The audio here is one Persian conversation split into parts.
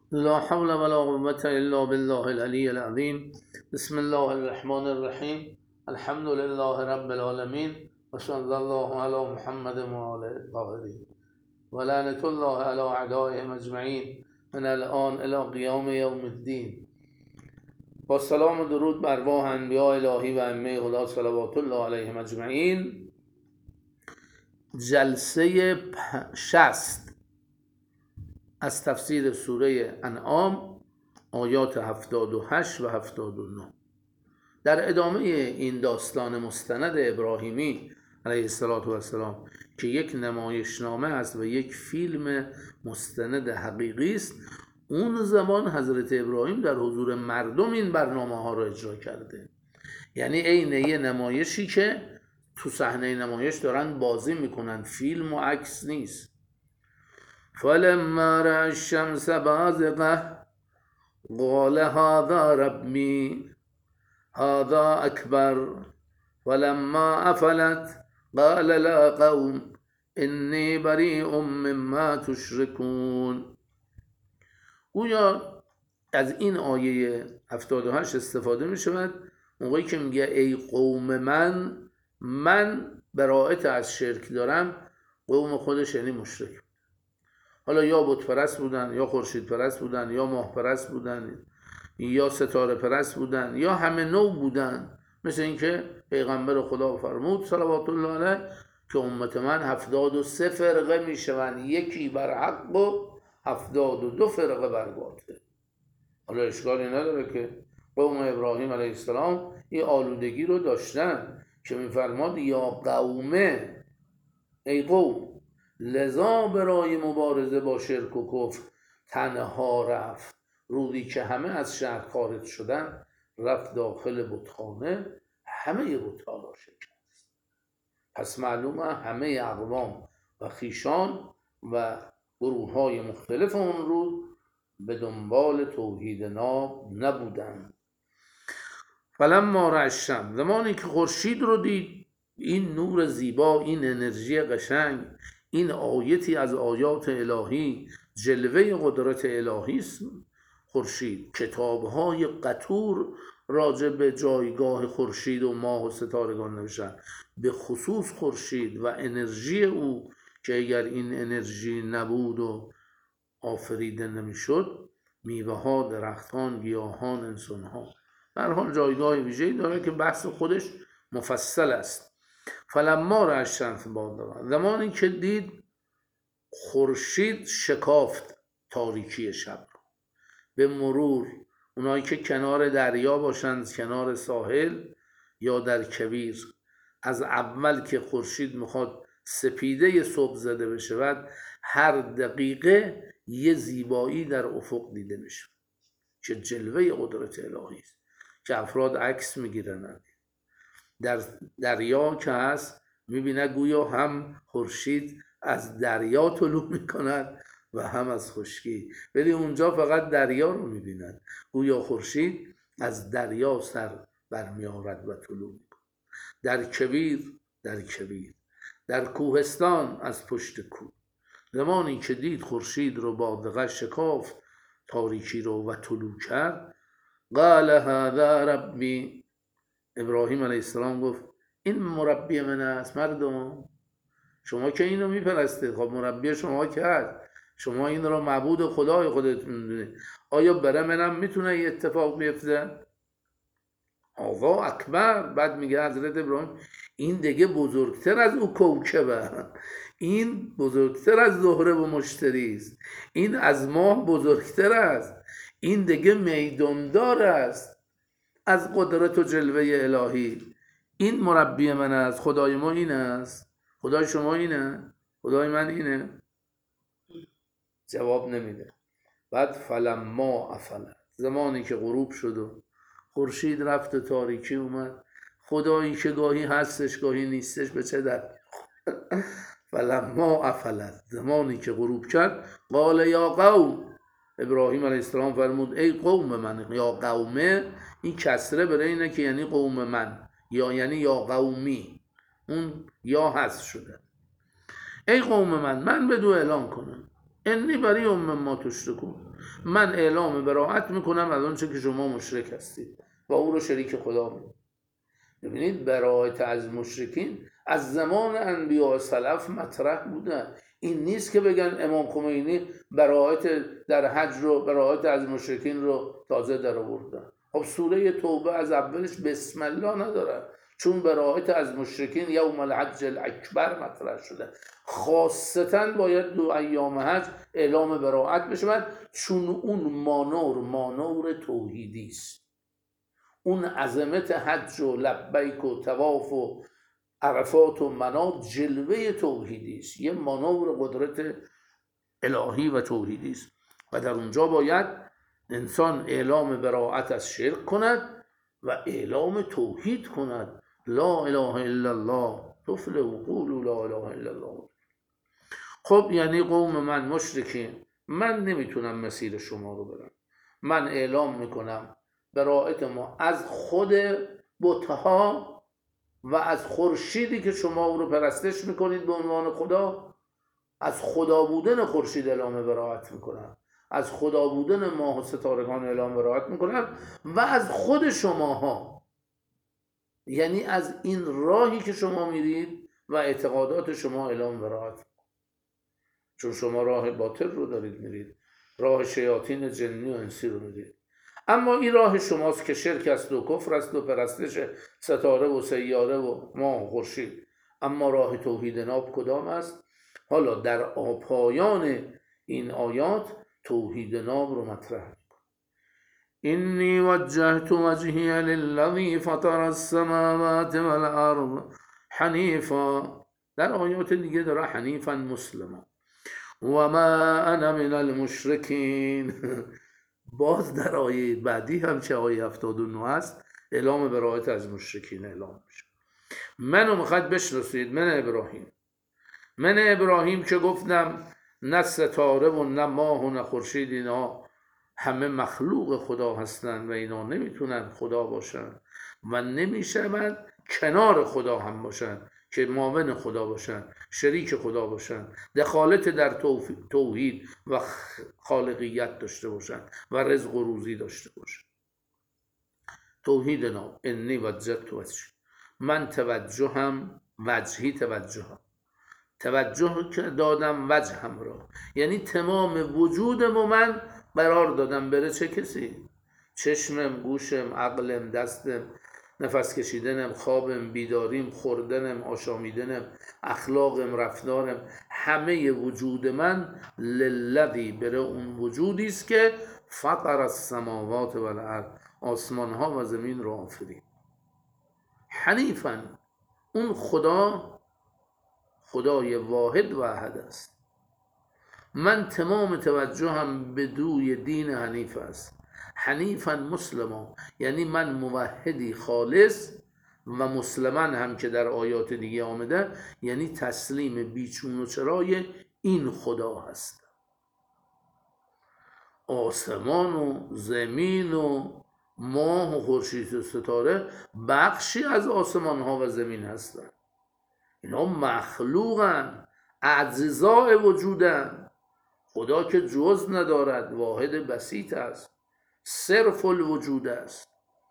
لا حول ولا قوة إلا بالله العلي العظيم. بسم الله الرحمن الرحيم. الحمد لله رب العالمين وصلى الله على محمد وآله الطاهرين ولعنة الله على أعدائهم أجمعين من الآن إلى قیام یوم الدین. با سلام و درود بر روح انبیاء الهی و ائمه خدا صلوات الله علیهم اجمعین. جلسه 60 از تفسیر سوره انعام آیات 78 و 79. در ادامه این داستان مستند ابراهیمی علیه السلام که یک نمایشنامه است و یک فیلم مستند حقیقی است، اون زمان حضرت ابراهیم در حضور مردم این برنامه ها را اجرا کرده. یعنی عین یه نمایشی که تو صحنه نمایش دارن بازی میکنن، فیلم و عکس نیست. فلما رأى الشمس بازغة قال هذا ربي هذا أكبر ولما أفلت قال لا قوم إني بريء مما تشركون. گویا از این آیه 78 استفاده می شود موقعی که میگه ای قوم من براءت از شرک دارم. قوم خودش یعنی مشرک. حالا یا بت پرست بودن، یا خورشید پرست بودن، یا ماه پرست بودن، یا ستاره پرست بودن، یا همه نوع بودن. مثل اینکه پیغمبر خدا فرمود صلوات الله علیه که امت من 73 فرقه میشوند، یکی بر حق و 72 فرقه بر باطل. حالا اشکالی نداره که قوم ابراهیم علیه السلام این آلودگی رو داشتن که میفرماد یا قومه، ای قوم، لذا برای مبارزه با شرک و کفر تنها رفت. روزی که همه از شهر خارج شدن رفت داخل بتخانه، همه بت‌ها را شکست. پس معلومه همه اقوام و خیشان و گروه های مختلف اون رو به دنبال توحید ناب نبودن. فلما رأى الشمس، زمانی که خورشید رو دید، این نور زیبا، این انرژی قشنگ، این آیتی از آیات الهی، جلوه قدرت الهی است. خورشید، کتاب‌های قطور راجع به جایگاه خورشید و ماه و ستارگان نوشتن، به خصوص خورشید و انرژی او که اگر این انرژی نبود و آفریده نمیشد، میوه‌ها، درختان، گیاهان، انسان‌ها در حال جایگاه ویژه‌ای داره که بحث خودش مفصل است. فلما رأى الشمس بازغة، زمانی که دید خورشید شکافت تاریکی شب رو. به مرور اونایی که کنار دریا باشند، کنار ساحل یا در کویر، از اول که خورشید میخواد سپیده صبح زده بشه، هر دقیقه یه زیبایی در افق دیده میشه که جلوه قدرت الهی است که افراد عکس میگیرن. در دریا که هست میبینه گویا هم خورشید از دریا طلوع میکند و هم از خشکی، ولی اونجا فقط دریا رو میبینن. گویا خورشید از دریا سر برمیآورد و طلوع میکند. در کویر، در کوهستان، از پشت کوه. زمانی که دید خورشید رو بازغه شکافت تاریکی رو و طلوع کرد، قال هذا ربی، ابراهیم علیه السلام گفت این مربی من است. مردم شما که اینو میپرستید، خب مربی شما که هست، شما این رو معبود خدای خودتون میدونید، آیا برای منم میتونه یه اتفاق بیفته؟ آقا اکبر. بعد میگه حضرت ابراهیم این دیگه بزرگتر از او کوکبه، این بزرگتر از زهره و مشتری است، این از ماه بزرگتر است، این دیگه میداندار است از قدرت و جلوه الهی. این مربی من است. خدای ما این است؟ خدای شما اینه؟ خدای من اینه؟ جواب نمیده. بعد فلما افلت، زمانی که غروب شد و خورشید رفت و تاریکی اومد، خدایی که گاهی هستش گاهی نیستش به چه در فلما افلت، زمانی که غروب کرد، قال یا قوم، ابراهیم علیه السلام فرمود ای قوم من. یا قومه این کسره برای اینه که یعنی قوم من، یا یعنی یا قومی، اون یا حذف شده. ای قوم من بدو اعلان کنم انی بریء مما تشرکون، من اعلام براءت میکنم از اون چه که شما مشرک هستید و او رو شریک خدا می‌دونید. ببینید براءت از مشرکین از زمان انبیاء سلف مطرح بوده. این نیست که بگن امام خمینی براءت در حج رو، براءت از مشرکین رو تازه در آورده. خب سوره توبه از اولش بسم الله نداره، چون براءت از مشرکین یوم الحج الاکبر مطرح شده. خاصتا باید دو ایام حج اعلام براءت بشه، چون اون مانور توحیدی است. اون عظمت حج و لبیک و طواف و عرفات و منات جلوه توحیدی است، یه مانور قدرت الهی و توحیدی است و در اونجا باید انسان اعلام براءت از شرک کند و اعلام توحید کند. لا اله الا الله تفلحوا قولوا لا اله الا الله. خب یعنی قوم من مشرکین، من نمیتونم مسیر شما رو برم. من اعلام میکنم براءت ما از خود بتها و از خورشیدی که شما او رو پرستش میکنید به عنوان خدا. از خدا بودن خورشید اعلام براءت میکنم، از خدا بودن ماه و ستارگان اعلام براءت میکنم و از خود شماها، یعنی از این راهی که شما میرید و اعتقادات شما اعلام براءت، چون شما راه باطل رو دارید میرید، راه شیاطین جنی و انسی رو میرید. اما این راه شماست که شرک است و کفر است و پرستش ستاره و سیاره و ماه و خورشید. اما راه توحید ناب کدام است؟ حالا در پایان این آیات توحید ناب رو مطرح می‌کنه. انی وجهت وجهی للذی فطر السماوات والارض حنیفا. در آیات دیگه داره حنیفا مسلما و ما انا من المشرکین. باز در آیه بعدی هم که آیه 79 است اعلام براءت از مشرکین اعلام میشه. منو میخواد بشناسید، من ابراهیم که گفتم نه ستاره و نه ماه و نه خورشید اینا همه مخلوق خدا هستند و اینا نمیتونن خدا باشن و نمیشن کنار خدا هم باشن که معاون خدا باشن، شریک خدا باشن، دخالت در توحید و خالقیت داشته باشن و رزق و روزی داشته باشن. توحید نام انی وجهت وجهی، من توجهم توجه که دادم وجهم را، یعنی تمام وجودم من قرار دادم بره چه کسی؟ چشمم، گوشم، عقلم، دستم، نفس کشیدنم، خوابم، بیداریم، خوردنم، آشامیدنم، اخلاقم، رفتارم، همه وجود من للذی بره اون وجودی است که فطر السماوات والارض، آسمان ها و زمین رو آفرید. حنیفا، اون خدای واحد و احد است. من تمام توجهم به دوی دین حنیف است. حنیفا مسلما، یعنی من موحدی خالص و مسلمان هم که در آیات دیگه آمده، یعنی تسلیم بیچون و چرای این خدا هست. آسمان و زمین و ماه و خورشید و ستاره بخشی از آسمان ها و زمین هستند. اینا مخلوقن، اجزاء وجودن. خدا که جز ندارد، واحد بسیط است، صرف الوجود است،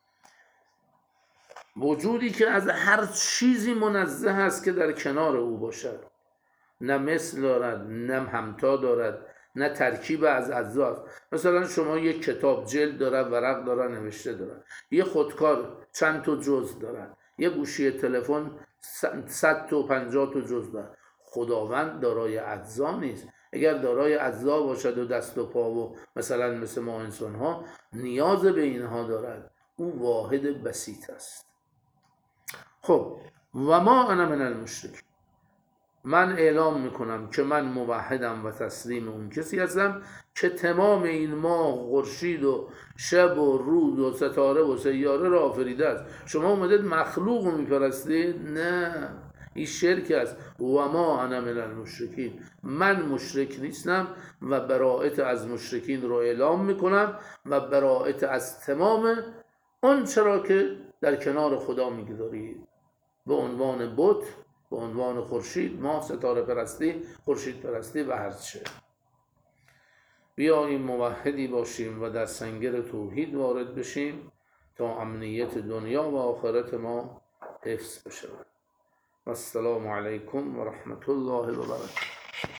وجودی که از هر چیزی منزه است که در کنار او باشد. نه مثل دارد، نه همتا دارد، نه ترکیب از اجزاست. مثلا شما یک کتاب جلد داره، ورق داره، نوشته داره، یه خودکار چند تا جز داره، یه گوشی تلفن 150 تا جز داره. خداوند دارای اجزا نیست. اگر دارای اجزا باشد و دست و پا و مثلا مثل ما انسان ها نیاز به اینها دارد، او واحد بسیط است. خب و ما انا من المشرکین، من اعلام میکنم که من موحدم و تسلیم اون کسی هستم که تمام این ماه و خورشید و شب و روز و ستاره و سیاره را آفریده است. شما اومدید مخلوق رو میپرستید؟ نه، این شرک است. و ما انا من المشرکین، من مشرک نیستم و براءت از مشرکین رو اعلام میکنم و براءت از تمام اون چرا که در کنار خدا میگذارید به عنوان بت، به عنوان خورشید، ماه، ستاره پرستی، خورشید پرستی و هر چه. بیاییم موحدی باشیم و در سنگر توحید وارد بشیم تا امنیت دنیا و آخرت ما حفظ بشه. السلام علیکم و رحمت الله و برکاته.